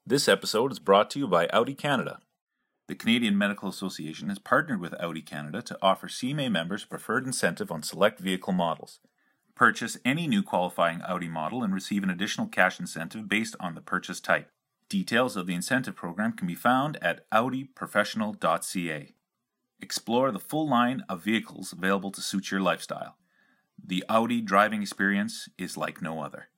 This episode is brought to you by Audi Canada. The Canadian Medical Association has partnered with Audi Canada to offer CMA members a preferred incentive on select vehicle models. Purchase any new qualifying Audi model and receive an additional cash incentive based on the purchase type. Details of the incentive program can be found at audiprofessional.ca. Explore the full line of vehicles available to suit your lifestyle. The Audi driving experience is like no other.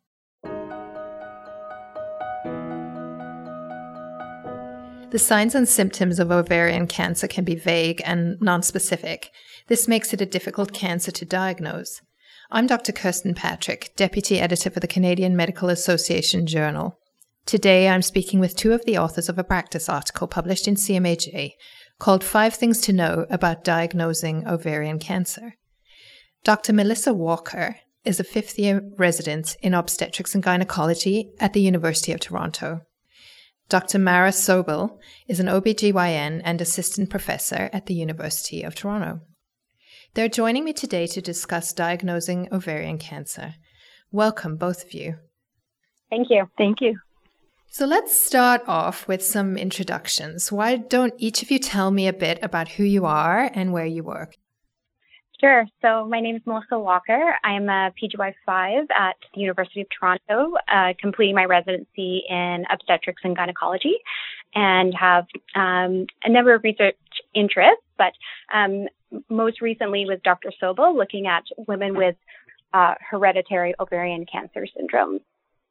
The signs and symptoms of ovarian cancer can be vague and nonspecific. This makes it a difficult cancer to diagnose. I'm Dr. Kirsten Patrick, Deputy Editor for the Canadian Medical Association Journal. Today, I'm speaking with two of the authors of a practice article published in CMAJ called 5 Things to Know About Diagnosing Ovarian Cancer. Dr. Melissa Walker is a 5th-year resident in obstetrics and gynecology at the University of Toronto. Dr. Mara Sobel is an OBGYN and assistant professor at the University of Toronto. They're joining me today to discuss diagnosing ovarian cancer. Welcome, both of you. Thank you. Thank you. So let's start off with some introductions. Why don't each of you tell me a bit about who you are and where you work? Sure. So my name is Melissa Walker. I'm a PGY5 at the University of Toronto, completing my residency in obstetrics and gynecology, and have a number of research interests, but most recently with Dr. Sobel, looking at women with hereditary ovarian cancer syndrome.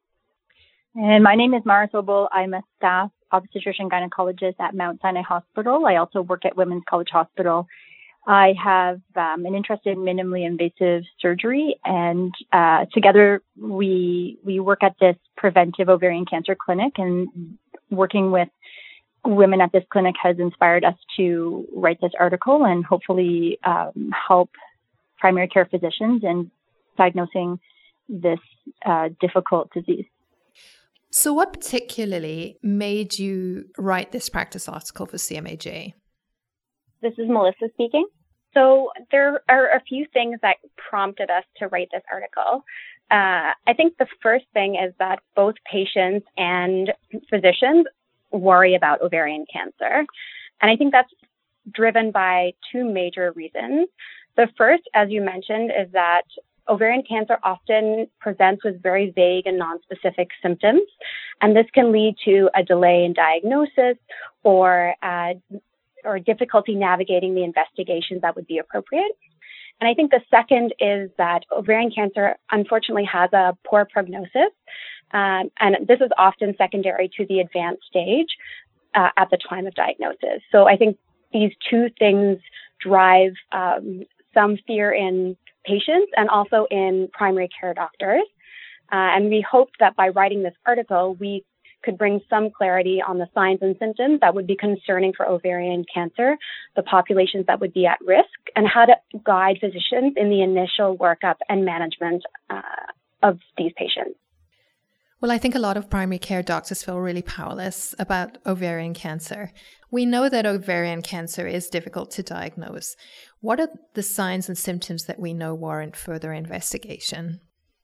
And my name is Mara Sobel. I'm a staff obstetrician gynecologist at Mount Sinai Hospital. I also work at Women's College Hospital. I have an interest in minimally invasive surgery, and together we work at this preventive ovarian cancer clinic, and working with women at this clinic has inspired us to write this article and hopefully help primary care physicians in diagnosing this difficult disease. So what particularly made you write this practice article for CMAJ? This is Melissa speaking. So there are a few things that prompted us to write this article. I think the first thing is that both patients and physicians worry about ovarian cancer. And I think that's driven by 2 major reasons. The first, as you mentioned, is that ovarian cancer often presents with very vague and nonspecific symptoms. And this can lead to a delay in diagnosis or difficulty navigating the investigations that would be appropriate. And I think the second is that ovarian cancer, unfortunately, has a poor prognosis. And this is often secondary to the advanced stage at the time of diagnosis. So I think these 2 things drive some fear in patients and also in primary care doctors. And we hoped that by writing this article, we could bring some clarity on the signs and symptoms that would be concerning for ovarian cancer, the populations that would be at risk, and how to guide physicians in the initial workup and management of these patients. Well, I think a lot of primary care doctors feel really powerless about ovarian cancer. We know that ovarian cancer is difficult to diagnose. What are the signs and symptoms that we know warrant further investigation?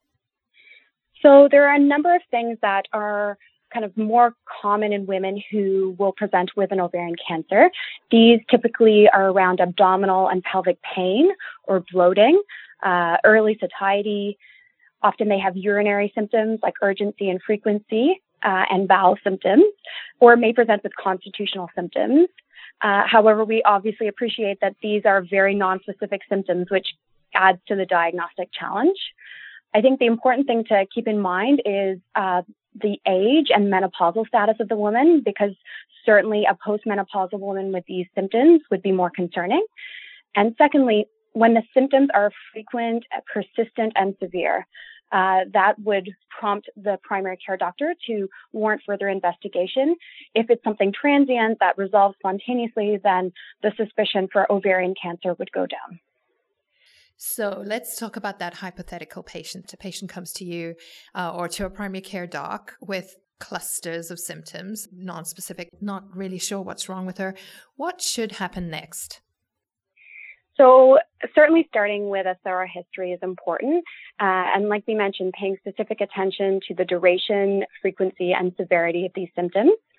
So there are a number of things that are kind of more common in women who will present with an ovarian cancer. These typically are around abdominal and pelvic pain or bloating, early satiety. Often they have urinary symptoms like urgency and frequency, and bowel symptoms, or may present with constitutional symptoms. However, we obviously appreciate that these are very nonspecific symptoms, which adds to the diagnostic challenge. I think the important thing to keep in mind is the age and menopausal status of the woman, because certainly a postmenopausal woman with these symptoms would be more concerning. And secondly, when the symptoms are frequent, persistent, and severe, that would prompt the primary care doctor to warrant further investigation. If it's something transient that resolves spontaneously, then the suspicion for ovarian cancer would go down. So let's talk about that hypothetical patient. A patient comes to you or to a primary care doc with clusters of symptoms, non-specific, not really sure what's wrong with her. What should happen next? So certainly starting with a thorough history is important. And like we mentioned, paying specific attention to the duration, frequency, and severity of these symptoms.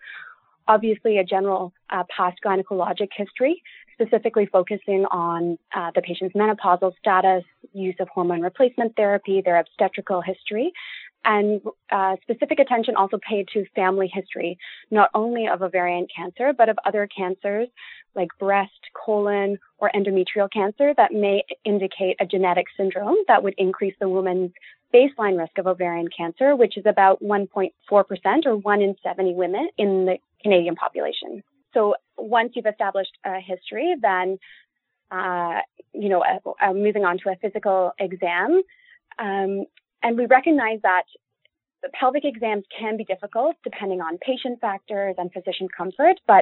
obviously a general past gynecologic history, specifically focusing on the patient's menopausal status, use of hormone replacement therapy, their obstetrical history, and specific attention also paid to family history, not only of ovarian cancer, but of other cancers like breast, colon, or endometrial cancer that may indicate a genetic syndrome that would increase the woman's baseline risk of ovarian cancer, which is about 1.4% or 1 in 70 women in the Canadian population. So once you've established a history, then, moving on to a physical exam. And we recognize that the pelvic exams can be difficult depending on patient factors and physician comfort, but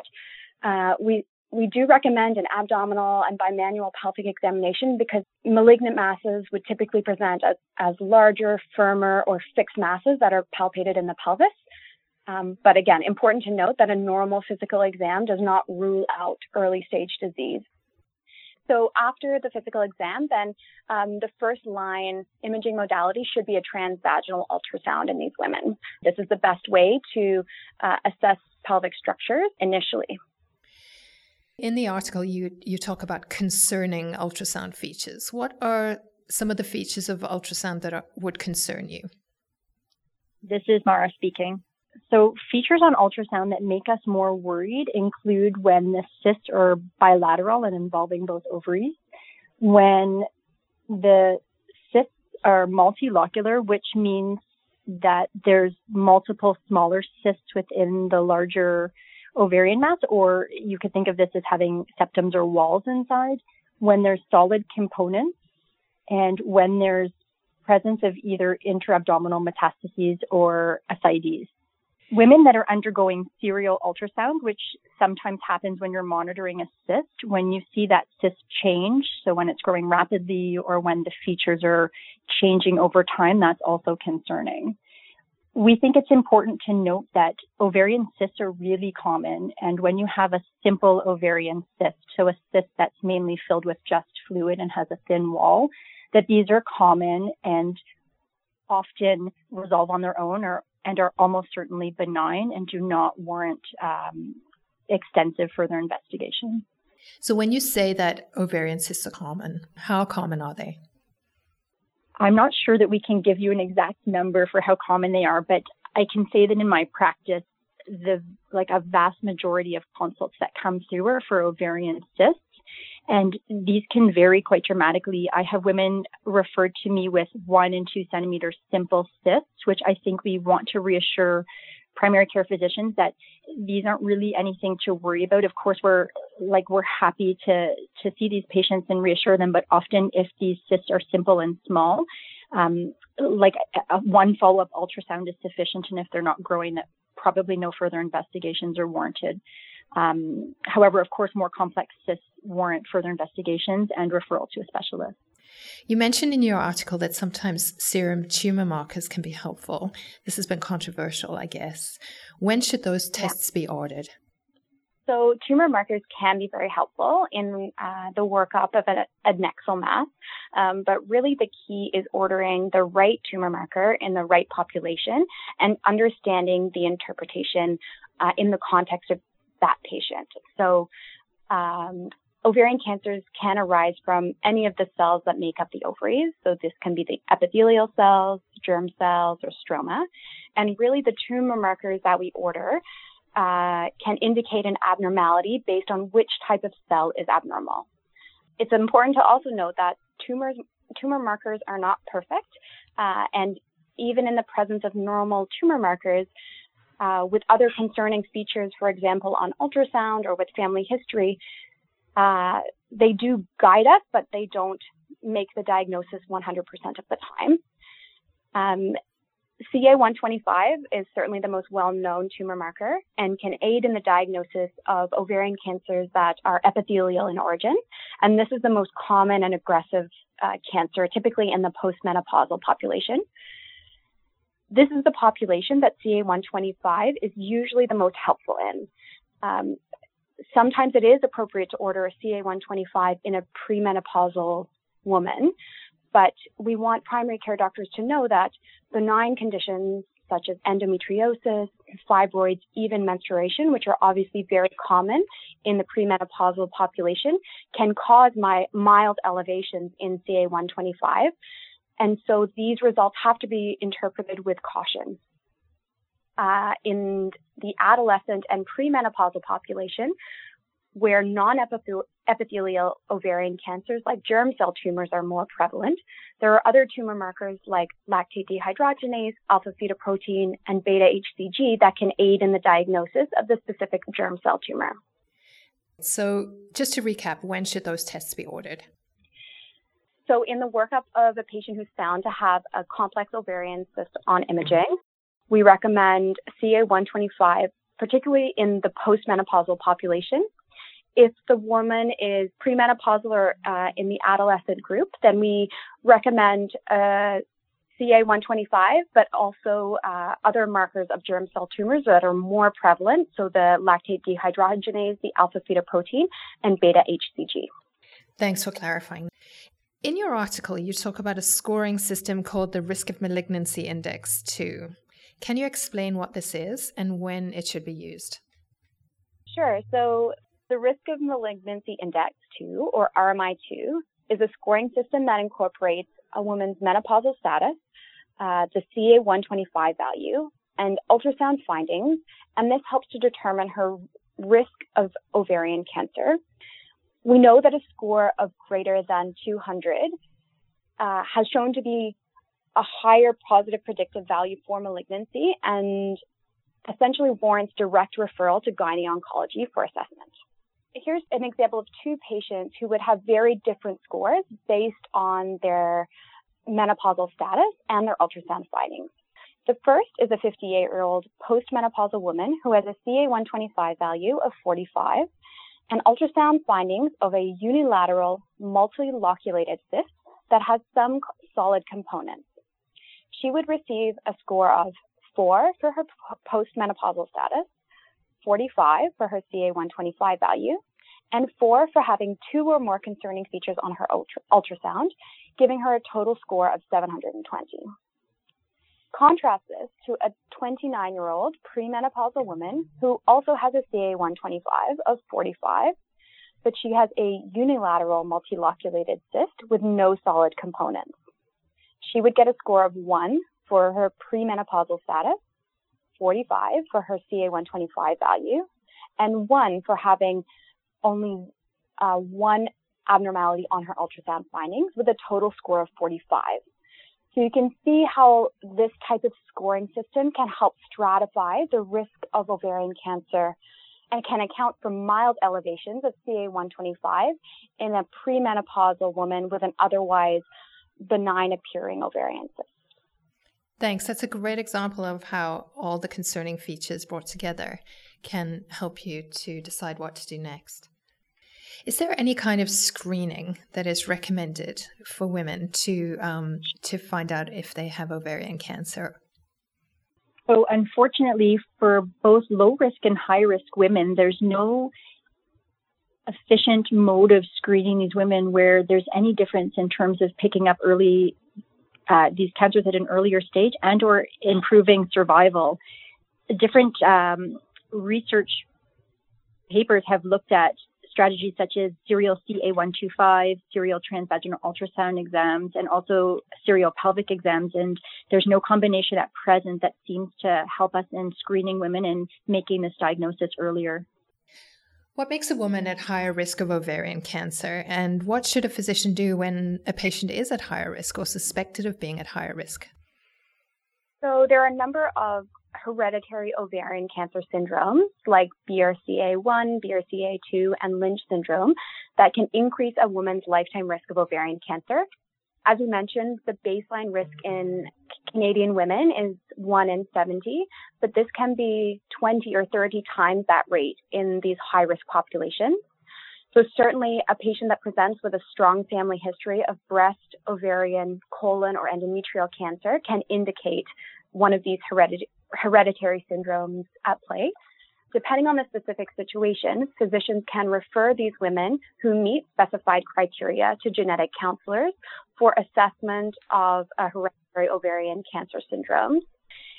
we do recommend an abdominal and bimanual pelvic examination because malignant masses would typically present as larger, firmer, or fixed masses that are palpated in the pelvis. But again, important to note that a normal physical exam does not rule out early stage disease. So after the physical exam, then the first line imaging modality should be a transvaginal ultrasound in these women. This is the best way to assess pelvic structures initially. In the article, you talk about concerning ultrasound features. What are some of the features of ultrasound that would concern you? This is Mara speaking. So features on ultrasound that make us more worried include when the cysts are bilateral and involving both ovaries, when the cysts are multilocular, which means that there's multiple smaller cysts within the larger ovarian mass, or you could think of this as having septums or walls inside, when there's solid components, and when there's presence of either intra-abdominal metastases or ascites. Women that are undergoing serial ultrasound, which sometimes happens when you're monitoring a cyst, when you see that cyst change, so when it's growing rapidly or when the features are changing over time, that's also concerning. We think it's important to note that ovarian cysts are really common, and when you have a simple ovarian cyst, so a cyst that's mainly filled with just fluid and has a thin wall, that these are common and often resolve on their own and are almost certainly benign and do not warrant extensive further investigation. So when you say that ovarian cysts are common, how common are they? I'm not sure that we can give you an exact number for how common they are, but I can say that in my practice, a vast majority of consults that come through are for ovarian cysts. And these can vary quite dramatically. I have women referred to me with 1 and 2 centimeter simple cysts, which I think we want to reassure primary care physicians that these aren't really anything to worry about. Of course, we're happy to see these patients and reassure them, but often if these cysts are simple and small, one follow-up ultrasound is sufficient, and if they're not growing, that probably no further investigations are warranted. However, of course, more complex cysts warrant further investigations and referral to a specialist. You mentioned in your article that sometimes serum tumor markers can be helpful. This has been controversial, I guess. When should those tests be ordered? So tumor markers can be very helpful in the workup of an adnexal mass, but really the key is ordering the right tumor marker in the right population and understanding the interpretation in the context of that patient. So ovarian cancers can arise from any of the cells that make up the ovaries. So this can be the epithelial cells, germ cells, or stroma. And really the tumor markers that we order can indicate an abnormality based on which type of cell is abnormal. It's important to also note that tumor markers are not perfect. And even in the presence of normal tumor markers, with other concerning features, for example, on ultrasound or with family history, they do guide us, but they don't make the diagnosis 100% of the time. CA-125 is certainly the most well-known tumor marker and can aid in the diagnosis of ovarian cancers that are epithelial in origin. And this is the most common and aggressive cancer, typically in the postmenopausal population. This is the population that CA-125 is usually the most helpful in. Sometimes it is appropriate to order a CA-125 in a premenopausal woman, but we want primary care doctors to know that benign conditions such as endometriosis, fibroids, even menstruation, which are obviously very common in the premenopausal population, can cause mild elevations in CA-125. And so these results have to be interpreted with caution. In the adolescent and premenopausal population, where non-epithelial ovarian cancers like germ cell tumors are more prevalent, there are other tumor markers like lactate dehydrogenase, alpha-fetoprotein, and beta-HCG that can aid in the diagnosis of the specific germ cell tumor. So just to recap, when should those tests be ordered? So in the workup of a patient who's found to have a complex ovarian cyst on imaging, we recommend CA-125, particularly in the postmenopausal population. If the woman is premenopausal or in the adolescent group, then we recommend CA-125, but also other markers of germ cell tumors that are more prevalent, so the lactate dehydrogenase, the alpha-fetoprotein, and beta-HCG. Thanks for clarifying. In your article, you talk about a scoring system called the Risk of Malignancy Index 2. Can you explain what this is and when it should be used? Sure. So the Risk of Malignancy Index 2, or RMI2, is a scoring system that incorporates a woman's menopausal status, the CA-125 value, and ultrasound findings, and this helps to determine her risk of ovarian cancer. We know that a score of greater than 200 has shown to be a higher positive predictive value for malignancy and essentially warrants direct referral to gyne-oncology for assessment. Here's an example of two patients who would have very different scores based on their menopausal status and their ultrasound findings. The first is a 58-year-old postmenopausal woman who has a CA-125 value of 45 and ultrasound findings of a unilateral multiloculated cyst that has some solid components. She would receive a score of 4 for her postmenopausal status, 45 for her CA-125 value, and 4 for having 2 or more concerning features on her ultrasound, giving her a total score of 720. Contrast this to a 29-year-old premenopausal woman who also has a CA-125 of 45, but she has a unilateral multiloculated cyst with no solid components. She would get a score of 1 for her premenopausal status, 45 for her CA-125 value, and 1 for having only one abnormality on her ultrasound findings with a total score of 45. So you can see how this type of scoring system can help stratify the risk of ovarian cancer and can account for mild elevations of CA-125 in a premenopausal woman with an otherwise benign appearing ovarian cyst. Thanks. That's a great example of how all the concerning features brought together can help you to decide what to do next. Is there any kind of screening that is recommended for women to find out if they have ovarian cancer? So unfortunately, for both low-risk and high-risk women, there's no efficient mode of screening these women where there's any difference in terms of picking up early these cancers at an earlier stage and or improving survival. Different research papers have looked at strategies such as serial CA-125, serial transvaginal ultrasound exams, and also serial pelvic exams. And there's no combination at present that seems to help us in screening women and making this diagnosis earlier. What makes a woman at higher risk of ovarian cancer, and what should a physician do when a patient is at higher risk or suspected of being at higher risk? So there are a number of hereditary ovarian cancer syndromes like BRCA1, BRCA2, and Lynch syndrome that can increase a woman's lifetime risk of ovarian cancer. As we mentioned, the baseline risk in Canadian women is 1 in 70, but this can be 20 or 30 times that rate in these high-risk populations. So certainly a patient that presents with a strong family history of breast, ovarian, colon, or endometrial cancer can indicate one of these hereditary syndromes at play. Depending on the specific situation, physicians can refer these women who meet specified criteria to genetic counselors for assessment of hereditary ovarian cancer syndromes.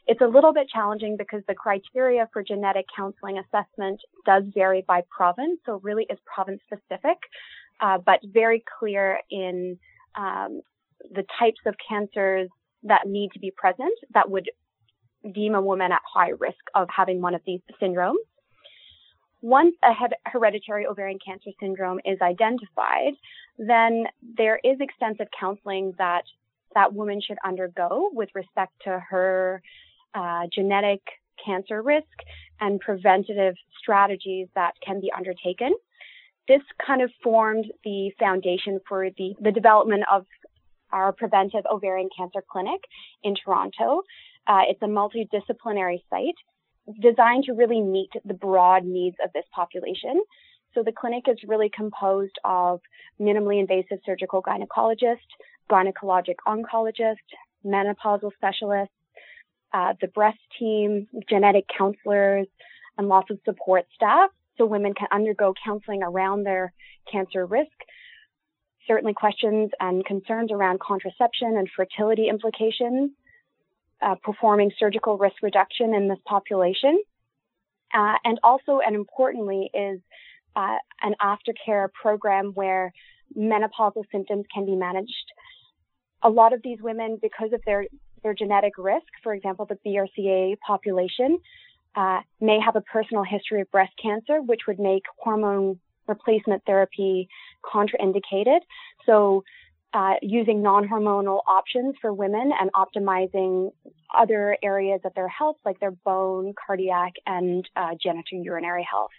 It's a little bit challenging because the criteria for genetic counseling assessment does vary by province, so really is province specific, but very clear in the types of cancers that need to be present that would deem a woman at high risk of having one of these syndromes. Once a hereditary ovarian cancer syndrome is identified, then there is extensive counseling that woman should undergo with respect to her genetic cancer risk and preventative strategies that can be undertaken. This kind of formed the foundation for the development of our preventive ovarian cancer clinic in Toronto. It's a multidisciplinary site designed to really meet the broad needs of this population. So the clinic is really composed of minimally invasive surgical gynecologist, gynecologic oncologist, menopausal specialists, the breast team, genetic counselors, and lots of support staff. So women can undergo counseling around their cancer risk, certainly questions and concerns around contraception and fertility implications, performing surgical risk reduction in this population. And also, and importantly, is an aftercare program where menopausal symptoms can be managed. A lot of these women, because of their genetic risk, for example, the BRCA population, may have a personal history of breast cancer, which would make hormone replacement therapy contraindicated. So using non-hormonal options for women and optimizing other areas of their health, like their bone, cardiac, and genitourinary health.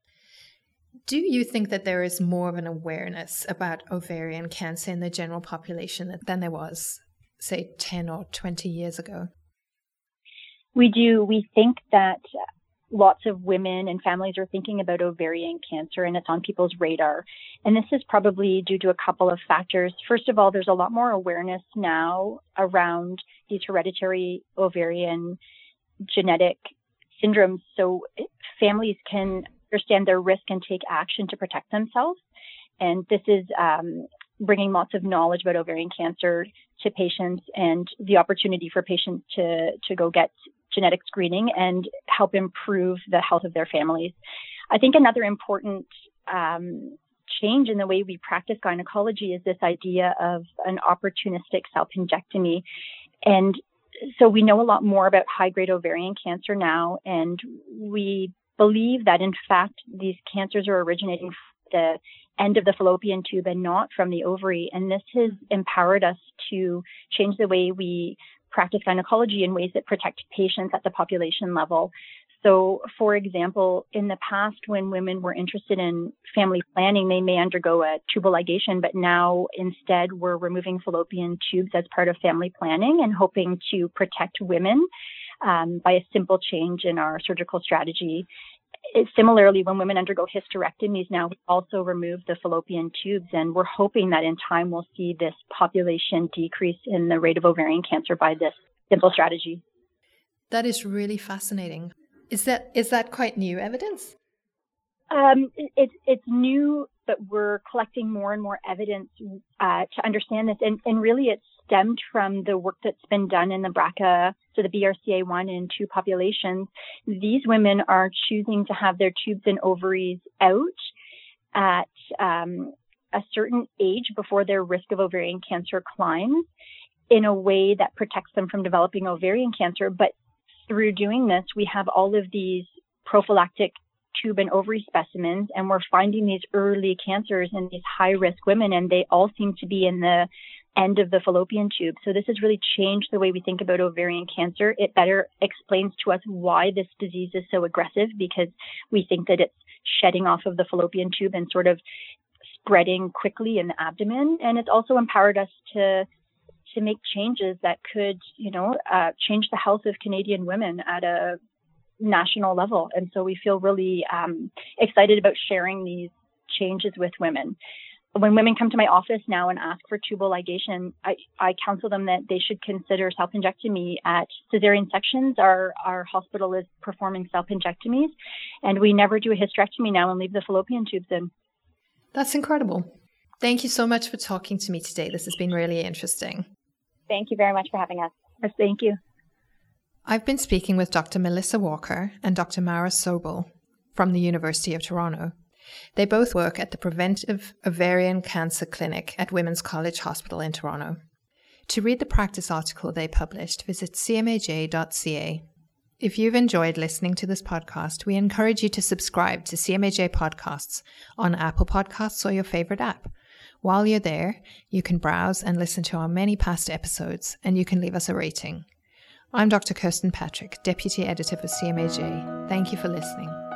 Do you think that there is more of an awareness about ovarian cancer in the general population than there was, say, 10 or 20 years ago? We do. We think that lots of women and families are thinking about ovarian cancer and it's on people's radar. And this is probably due to a couple of factors. First of all, there's a lot more awareness now around these hereditary ovarian genetic syndromes. So families can understand their risk and take action to protect themselves. And this is bringing lots of knowledge about ovarian cancer to patients and the opportunity for patients to go get genetic screening and help improve the health of their families. I think another important change in the way we practice gynecology is this idea of an opportunistic self-injectomy. And so we know a lot more about high-grade ovarian cancer now, and we believe that, in fact, these cancers are originating from the end of the fallopian tube and not from the ovary. And this has empowered us to change the way we practice gynecology in ways that protect patients at the population level. So, for example, in the past, when women were interested in family planning, they may undergo a tubal ligation, but now instead we're removing fallopian tubes as part of family planning and hoping to protect women by a simple change in our surgical strategy. Similarly, when women undergo hysterectomies now, we also remove the fallopian tubes, and we're hoping that in time we'll see this population decrease in the rate of ovarian cancer by this simple strategy. That is really fascinating. Is that quite new evidence? It's new, but we're collecting more and more evidence to understand this. And really it stemmed from the work that's been done in the BRCA, so the BRCA1 and 2 populations. These women are choosing to have their tubes and ovaries out at a certain age before their risk of ovarian cancer climbs in a way that protects them from developing ovarian cancer. But through doing this, we have all of these prophylactic tube and ovary specimens, and we're finding these early cancers in these high-risk women, and they all seem to be in the end of the fallopian tube. So this has really changed the way we think about ovarian cancer. It better explains to us why this disease is so aggressive, because we think that it's shedding off of the fallopian tube and sort of spreading quickly in the abdomen. And it's also empowered us to make changes that could, change the health of Canadian women at a national level. And so we feel really excited about sharing these changes with women. When women come to my office now and ask for tubal ligation, I counsel them that they should consider self-injectomy at cesarean sections. Our hospital is performing self-injectomies, and we never do a hysterectomy now and leave the fallopian tubes in. That's incredible. Thank you so much for talking to me today. This has been really interesting. Thank you very much for having us. Yes, thank you. I've been speaking with Dr. Melissa Walker and Dr. Mara Sobel from the University of Toronto. They both work at the Preventive Ovarian Cancer Clinic at Women's College Hospital in Toronto. To read the practice article they published, visit cmaj.ca. If you've enjoyed listening to this podcast, we encourage you to subscribe to CMAJ Podcasts on Apple Podcasts or your favorite app. While you're there, you can browse and listen to our many past episodes, and you can leave us a rating. I'm Dr. Kirsten Patrick, Deputy Editor for CMAJ. Thank you for listening.